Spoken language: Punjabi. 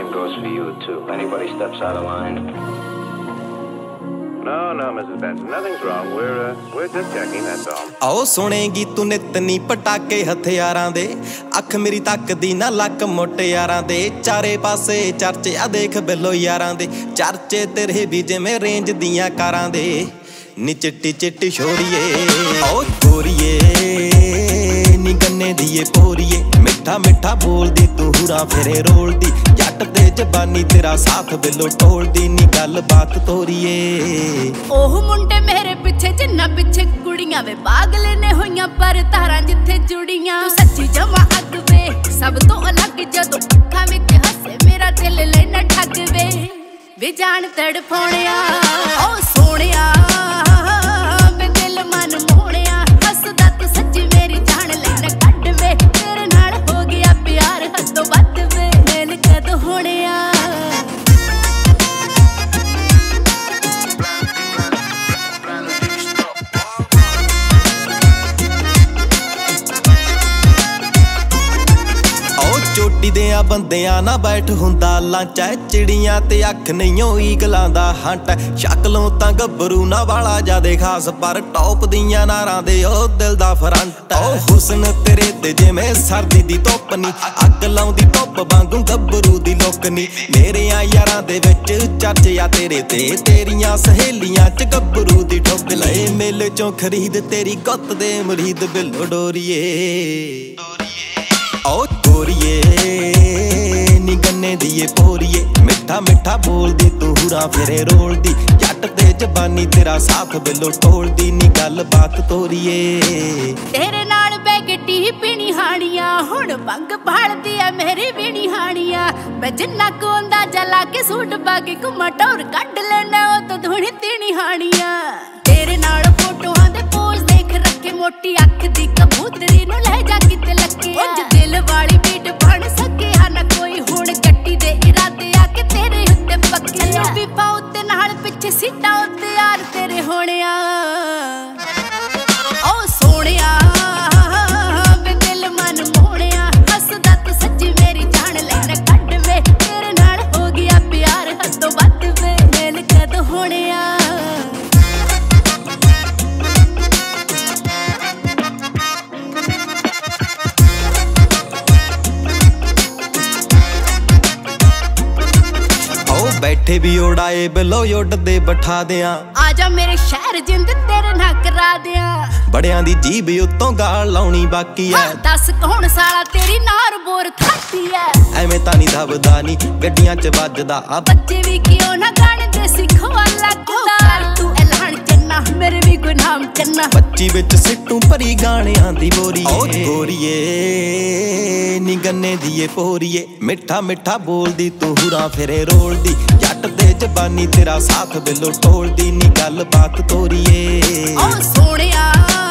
same goes for you, too. If anybody steps out of line... No, Mrs. Benson, nothing's wrong. We're just checking, that's all. ਆਓ ਸੁਣੇਗੀ ਤੂੰ ਨਿਤ ਨੀ ਪਟਾਕੇ ਹਥਿਆਰਾਂ ਦੇ ਅੱਖ ਮੇਰੀ ਤੱਕਦੀ ਨਾ ਲੱਕ ਮੁਟਿਆਰਾਂ ਦੇ ਚਾਰੇ ਪਾਸੇ ਚਰਚੇ ਆ ਦੇਖ ਬਿੱਲੋ ਯਾਰਾਂ ਦੇ ਚਰਚੇ ਤੇਰੇ ਵੀ ਜਿਵੇਂ ਰੇਂਜ ਦੀਆਂ ਕਾਰਾਂ ਦੇ ਨੀ ਚਿੱਟੀ ਚਿੱਟੀ ਛੋਰੀਏ ਓ ਗੋਰੀਏ ਨੀ ਗੰਨੇ ਦੀਏ ਪੋਰੀਏ ਮਿੱਠਾ ਮਿੱਠਾ ਬੋਲਦੀ ਤੂੰ ਹੁਰਾ ਫੇਰੇ ਰੋਲਦੀ ਜੱਟ ਦੇ ਜ਼ਬਾਨੀ ਤੇਰਾ ਸਾਥ ਬਿੱਲੋ ਟੋਲਦੀ ਨੀ ਗੱਲ ਬਾਤ ਤੋਰੀਏ ਉਹ ਮੁੰਡੇ ਮੇਰੇ ਪਿੱਛੇ ਜਿੰਨਾ ਪਿੱਛੇ ਕੁੜੀਆਂ ਵੇ ਪਾਗਲ ਨੇ ਹੋਈਆਂ ਪਰ ਤਾਰਾਂ ਜਿੱਥੇ ਜੁੜੀਆਂ ਤੂੰ ਸੱਚੀ ਜਮਾ ਅੱਗ ਵੇ ਸਭ ਤੋਂ ਅਲੱਗ ਜਦੋਂ ਅੱਖਾਂ ਵਿੱਚ ਹੱਸੇ ਮੇਰਾ ਦਿਲ ਲੈਣਾ ਠੱਗ ਵੇ ਜਾਣ ਤੜਫਾਉਣਿਆ ਓ ਸੋਹਣਿਆ ਵੇ ਦਿਲ ਮਨ ਮੋਹਣਿਆ ਹੱਸਦਾ ਤੂੰ ਸੱਚੀ ਮੇਰੀ ਜਾਨ ਲੈਣਾ ਕੱਢ ਵੇ ਤੇਰੇ ਨਾਲ ਹੋ ਗਿਆ ਪਿਆਰ ਹੱਦੋਂ ਵੱਧ ਵੇ ਦਿਲ ਕਦ ਹੋਣਿਆ ਚੋਟੀ ਦੇ ਆ ਬੰਦਿਆਂ ਨਾ ਬੈਠ ਹੁੰਦਾ ਲਾਂਚਾ ਚਿੜੀਆਂ ਤੇ ਅੱਖ ਨਹੀਂ ਓ ਈਗਲਾਂ ਦਾ ਹੰਟ ਸ਼ਕਲੋਂ ਤਾਂ ਗੱਭਰੂ ਨਾ ਵਾਲਾ ਜਾਦੇ ਖਾਸ ਪਰ ਟੌਪ ਦੀਆਂ ਨਾਰਾਂ ਦੇ ਉਹ ਦਿਲ ਦਾ ਫਰੰਟ ਓ ਹੁਸਨ ਤੇਰੇ ਤੇ ਜਿਵੇਂ ਸਰਦੀ ਦੀ ਧੁੱਪ ਨੀ ਅੱਗ ਲਾਉਂਦੀ ਧੁੱਪ ਵਾਂਗੂ ਗੱਭਰੂ ਦੀ ਲੁੱਕ ਨੀ ਮੇਰਿਆਂ ਯਾਰਾਂ ਦੇ ਵਿੱਚ ਚਰਚਿਆ ਤੇਰੇ ਤੇ ਤੇਰੀਆਂ ਸਹੇਲੀਆਂ ਚ ਗੱਭਰੂ ਦੀ ਠੁੱਕ ਲਏ ਮੇਲੇ ਚੋਂ ਖਰੀਦ ਤੇਰੀ ਗੁੱਤ ਦੇ ਮੁਰੀਦ ਬਿੱਲੋ ਡੋਰੀਏ ਓ ਗੋਰੀਏ ਨੀ ਗੰਨੇ ਦੀਏ ਪੋਰੀਏ ਮਿੱਠਾ ਮਿੱਠਾ ਬੋਲਦੀ ਤੂੰ ਹੁਰਾ ਫੇਰੇ ਰੋਲਦੀ ਜੱਟ ਤੇ ਜ਼ਬਾਨੀ ਤੇਰਾ ਸਾਥ ਬਿੱਲੋ ਟੋਲਦੀ ਨੀ ਗੱਲ ਬਾਤ ਤੋਰੀਏ ਤੇਰੇ ਨਾਲ ਬੈ ਕੇ ਟੀ ਪੀਣੀ ਹਾਣੀਆਂ ਹੁਣ ਭੰਗ ਭਾਲਦੀ ਆ ਮੇਰੀ ਵੀਣੀ ਹਾਣੀਆਂ ਮੈਂ ਜਿੰਨਾ ਕੋ ਅੰਦਾਜ਼ਾ ਲਾ ਕੇ ਸੂਟ ਪਾ ਕੇ ਘੁੰਮਾ ਟੌਰ ਕੱਢ ਲੈਣਾ ਉਹ ਤਾਂ ਧੂਣੀ ਤੀਣੀ ਹਾਣੀਆਂ ਤੇਰੇ ਨਾਲ ਫੋਟੋਆਂ ਦੇ ਪੋਜ਼ ਦੇਖ ਰੱਖੇ ਮੋਟੀ ਅੱਖ ਦੀ ਕਬੂਤਰੀ ਨੂੰ ਲੈ ਜਾ ਕਿਤੇ ਲੱਗੇ ਉਂਝ ਦਿਲ ਵਾਲੀ ਬੀਟ ਬਣ ਸਕੇ ਨਾ ਕੋਈ ਹੁਣ ਗੱਟੀ ਦੇ ਇਰਾਦੇ ਆ ਕੇ ਤੇਰੇ ਉੱਤੇ ਪੱਕੇ ਵੀ ਪਾਉ ਤੇ ਨਾਲ ਪਿੱਛੇ ਸੀਟਾਂ ਉੱਤੇ ਯਾਰ ਤੇਰੇ ਹੋਣਿਆ ਓ ਸੋਹਣਿਆ ਵੇ ਦਿਲ ਮਨ ਮੋਹਣਿਆ ਹੱਸਦਾ ਤੂੰ ਸੱਚੀ ਮੇਰੀ ਜਾਨ ਲੈਣਾ ਕੱਢ ਵੇ ਤੇਰੇ ਨਾਲ ਹੋ ਗਿਆ ਪਿਆਰ ਹੱਦੋਂ ਵੱਧ ਵੇ ਦਿਲ ਕਦ ਹੋਣਿਆ ਬੈਠੇ ਵੀ ਉਡਾਏ ਬਿੱਲੋ ਉੱਡਦੇ ਬਿਠਾ ਦਿਆਂ ਆ ਜਾ ਮੇਰੇ ਸ਼ਹਿਰ ਜਿੰਦ ਤੇਰੇ ਨਾਲ ਕਰਾ ਦਿਆਂ ਬੜਿਆਂ ਦੀ ਜੀਭ ਉੱਤੋਂ ਗਾਲ ਲਾਉਣੀ ਬਾਕੀ ਐ ਦੱਸ ਕੌਣ ਸਾਲਾ ਤੇਰੀ ਨਾਰ ਬੋਰ ਥਾਤੀ ਐ ਐਵੇਂ ਤਾਂ ਨਹੀਂ ਦਬਦਾ ਨੀ ਗੱਡੀਆਂ 'ਚ ਵੱਜਦਾ ਆ ਬੱਚੇ ਵੀ ਕਿਉਂ ਨਾ ਗਾਣੇ ਦੇ ਸਿੱਖਵਾ ਲੱਗਦਾ ਤੂੰ ਐਲਾਨ ਚੰਨਾ ਮੇਰੇ ਵੀ ਕੋਈ ਨਾਮ ਚੰਨਾ ਬੱਚੀ ਵਿੱਚ ਸਿੱਟੂ ਭਰੀ ਗਾਣਿਆਂ ਦੀ ਬੋਰੀ ਓ ਗੋਰੀਏ ਨੀ ਗੰਨੇ ਦੀਏ ਪੋਰੀਏ ਮਿੱਠਾ ਮਿੱਠਾ ਬੋਲਦੀ ਤੂੰ ਹੁਰਾ ਫੇਰੇ ਰੋਲਦੀ ਜੱਟ ਦੇ ਜ਼ਬਾਨੀ ਤੇਰਾ ਸਾਥ ਬਿੱਲੋ ਟੋਲਦੀ ਨੀ ਗੱਲ ਬਾਤ ਤੋਰੀਏ ਓ ਸੋਹਣਿਆ